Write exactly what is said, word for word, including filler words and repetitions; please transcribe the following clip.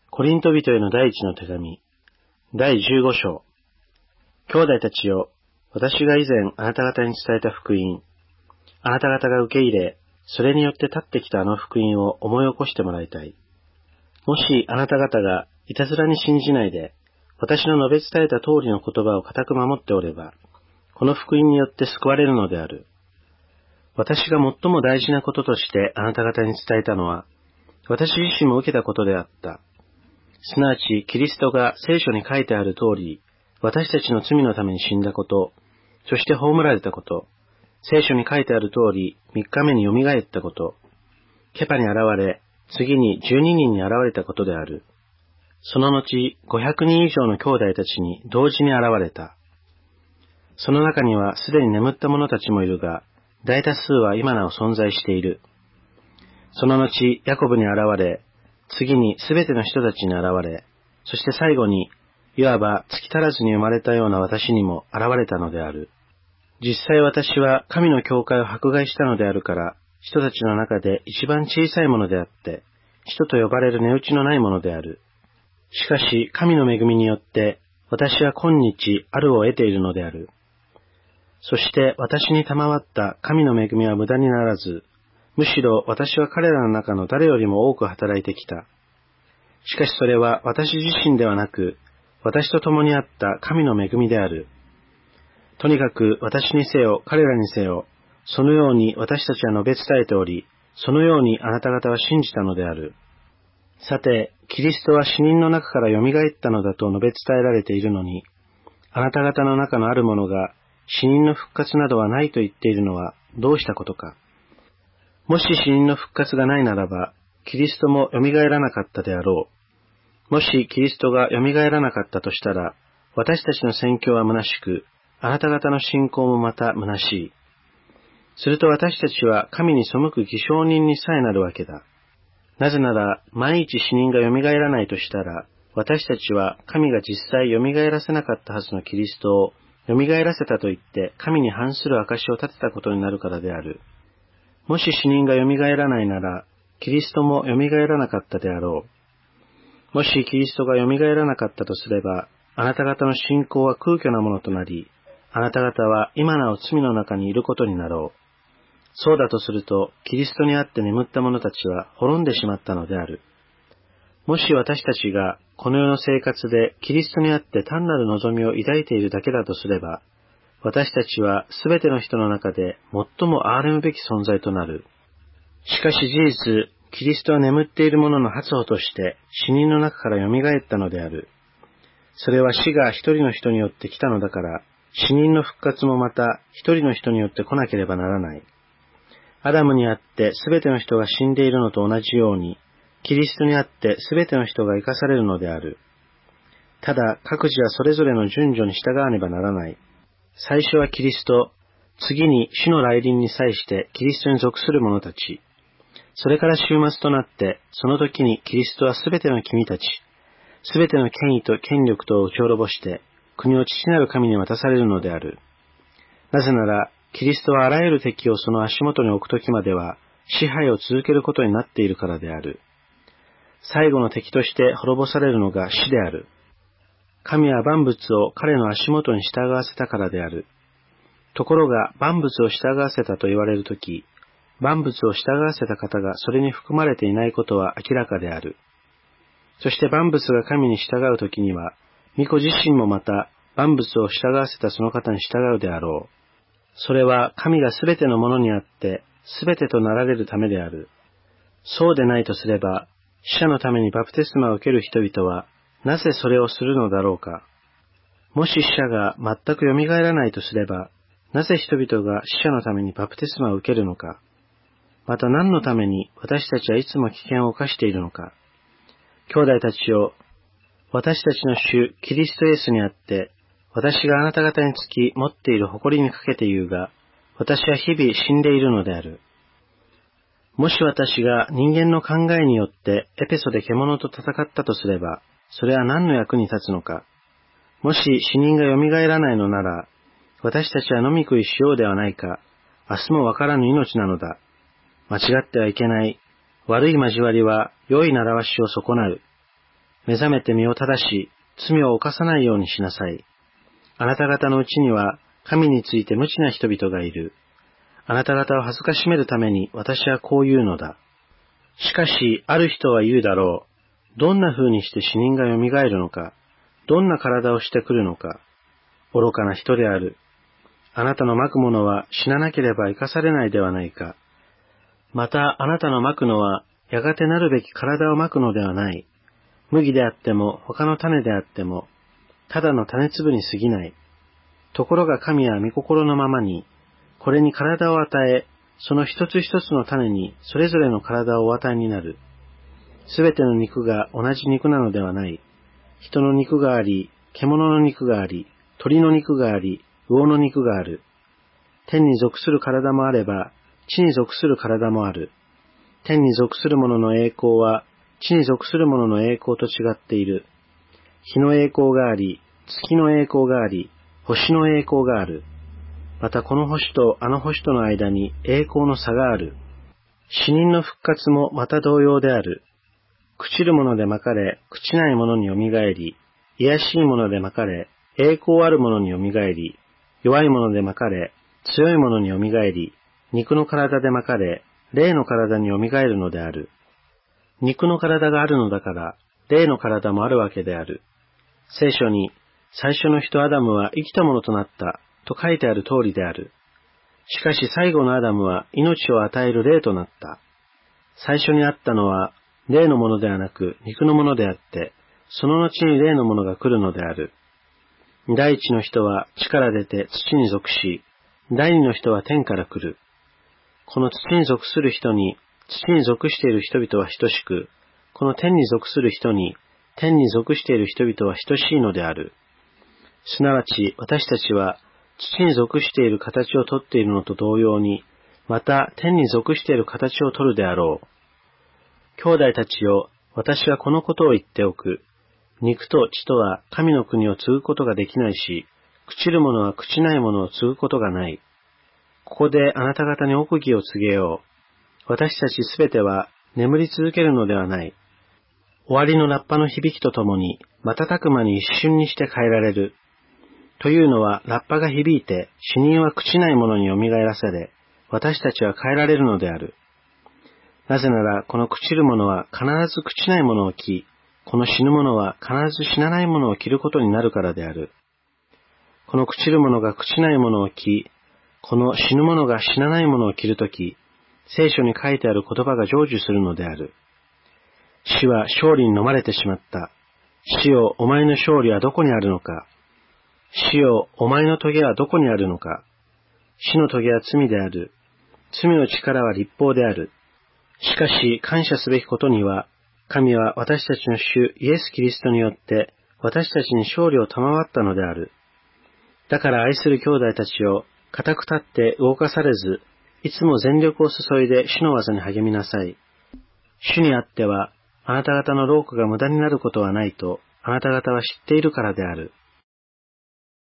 コリント人への第一の手紙、だいじゅうご章。兄弟たちよ、私が以前あなた方に伝えた福音、あなた方が受け入れ、それによって立ってきたあの福音を思い起こしてもらいたい。もしあなた方がいたずらに信じないで、私の述べ伝えた通りの言葉を固く守っておれば、この福音によって救われるのである。私が最も大事なこととしてあなた方に伝えたのは、私自身も受けたことであった。すなわち、キリストが聖書に書いてある通り、私たちの罪のために死んだこと、そして葬られたこと、聖書に書いてある通り、三日目によみがえったこと、ケパに現れ、次に十二人に現れたことである。その後、五百人以上の兄弟たちに同時に現れた。その中にはすでに眠った者たちもいるが、大多数は今なお存在している。その後、ヤコブに現れ、次にすべての人たちに現れ、そして最後に、いわば月足らずに生まれたような私にも現れたのである。実際私は神の教会を迫害したのであるから、人たちの中で一番小さいものであって、人と呼ばれる値打ちのないものである。しかし神の恵みによって、私は今日あるを得ているのである。そして私に賜った神の恵みは無駄にならず、むしろ私は彼らの中の誰よりも多く働いてきた。しかしそれは私自身ではなく、私と共にあった神の恵みである。とにかく私にせよ、彼らにせよ、そのように私たちは述べ伝えており、そのようにあなた方は信じたのである。さて、キリストは死人の中から蘇ったのだと述べ伝えられているのに、あなた方の中のある者が死人の復活などはないと言っているのはどうしたことか。もし死人の復活がないならば、キリストも蘇らなかったであろう。もしキリストが蘇らなかったとしたら、私たちの宣教は虚しく、あなた方の信仰もまた虚しい。すると私たちは神に背く偽証人にさえなるわけだ。なぜなら、万一死人が蘇らないとしたら、私たちは神が実際蘇らせなかったはずのキリストを蘇らせたと言って神に反する証を立てたことになるからである。もし死人が蘇らないなら、キリストも蘇らなかったであろう。もしキリストが蘇らなかったとすれば、あなた方の信仰は空虚なものとなり、あなた方は今なお罪の中にいることになろう。そうだとすると、キリストにあって眠った者たちは滅んでしまったのである。もし私たちがこの世の生活でキリストにあって単なる望みを抱いているだけだとすれば、私たちはすべての人の中で最も憐れむべき存在となる。しかし事実、キリストは眠っている者の発歩として死人の中から蘇ったのである。それは死が一人の人によって来たのだから、死人の復活もまた一人の人によって来なければならない。アダムにあってすべての人が死んでいるのと同じように、キリストにあってすべての人が生かされるのである。ただ各自はそれぞれの順序に従わねばならない。最初はキリスト、次に主の来臨に際してキリストに属する者たち、それから終末となって、その時にキリストはすべての君たち、すべての権威と権力とを打ち滅ぼして、国を父なる神に渡されるのである。なぜなら、キリストはあらゆる敵をその足元に置く時までは、支配を続けることになっているからである。最後の敵として滅ぼされるのが死である。神は万物を彼の足元に従わせたからである。ところが万物を従わせたと言われるとき、万物を従わせた方がそれに含まれていないことは明らかである。そして万物が神に従うときには、御子自身もまた万物を従わせたその方に従うであろう。それは神がすべてのものにあってすべてとなられるためである。そうでないとすれば、死者のためにバプテスマを受ける人々は、なぜそれをするのだろうか。もし死者が全く蘇らないとすれば、なぜ人々が死者のためにバプテスマを受けるのか。また何のために私たちはいつも危険を冒しているのか。兄弟たちよ、私たちの主キリストイエスにあって、私があなた方につき持っている誇りにかけて言うが、私は日々死んでいるのである。もし私が人間の考えによってエペソで獣と戦ったとすれば、それは何の役に立つのか。もし死人が蘇らないのなら、私たちは飲み食いしようではないか。明日もわからぬ命なのだ。間違ってはいけない。悪い交わりは良い習わしを損なう。 目覚めて身を正し、罪を犯さないようにしなさい。あなた方のうちには、神について無知な人々がいる。あなた方を恥ずかしめるために私はこう言うのだ。しかし、ある人は言うだろう。どんな風にして死人が蘇るのか、どんな体をしてくるのか。愚かな人である。あなたのまくものは死ななければ生かされないではないか。また、あなたのまくのは、やがてなるべき体をまくのではない。麦であっても、他の種であっても、ただの種粒に過ぎない。ところが神は御心のままに、これに体を与え、その一つ一つの種にそれぞれの体をお与えになる。すべての肉が同じ肉なのではない。人の肉があり、獣の肉があり、鳥の肉があり、魚の肉がある。天に属する体もあれば、地に属する体もある。天に属する者の栄光は、地に属する者の栄光と違っている。日の栄光があり、月の栄光があり、星の栄光がある。またこの星とあの星との間に栄光の差がある。死人の復活もまた同様である。朽ちるものでまかれ、朽ちないものによみがえり、卑しいものでまかれ、栄光あるものによみがえり、弱いものでまかれ、強いものによみがえり、肉の体でまかれ、霊の体によみがえるのである。肉の体があるのだから、霊の体もあるわけである。聖書に、最初の人アダムは生きたものとなった、と書いてある通りである。しかし最後のアダムは命を与える霊となった。最初にあったのは、霊のものではなく肉のものであって、その後に霊のものが来るのである。第一の人は地から出て土に属し、第二の人は天から来る。この土に属する人に、土に属している人々は等しく、この天に属する人に、天に属している人々は等しいのである。すなわち私たちは、土に属している形をとっているのと同様に、また天に属している形をとるであろう。兄弟たちよ、私はこのことを言っておく。肉と血とは神の国を継ぐことができないし、朽ちるものは朽ちないものを継ぐことがない。ここであなた方に奥義を告げよう。私たちすべては眠り続けるのではない。終わりのラッパの響きとともに、瞬く間に一瞬にして変えられる。というのは、ラッパが響いて、死人は朽ちないものによみがえらされ、私たちは変えられるのである。なぜなら、この朽ちるものは必ず朽ちないものを着、この死ぬものは必ず死なないものを着ることになるからである。この朽ちるものが朽ちないものを着、この死ぬものが死なないものを着るとき、聖書に書いてある言葉が成就するのである。死は勝利に飲まれてしまった。死よ、お前の勝利はどこにあるのか。死よ、お前の棘はどこにあるのか。死の棘は罪である。罪の力は律法である。しかし、感謝すべきことには、神は私たちの主イエス・キリストによって、私たちに勝利を賜ったのである。だから愛する兄弟たちを、固く立って動かされず、いつも全力を注いで主の技に励みなさい。主にあっては、あなた方の労苦が無駄になることはないと、あなた方は知っているからである。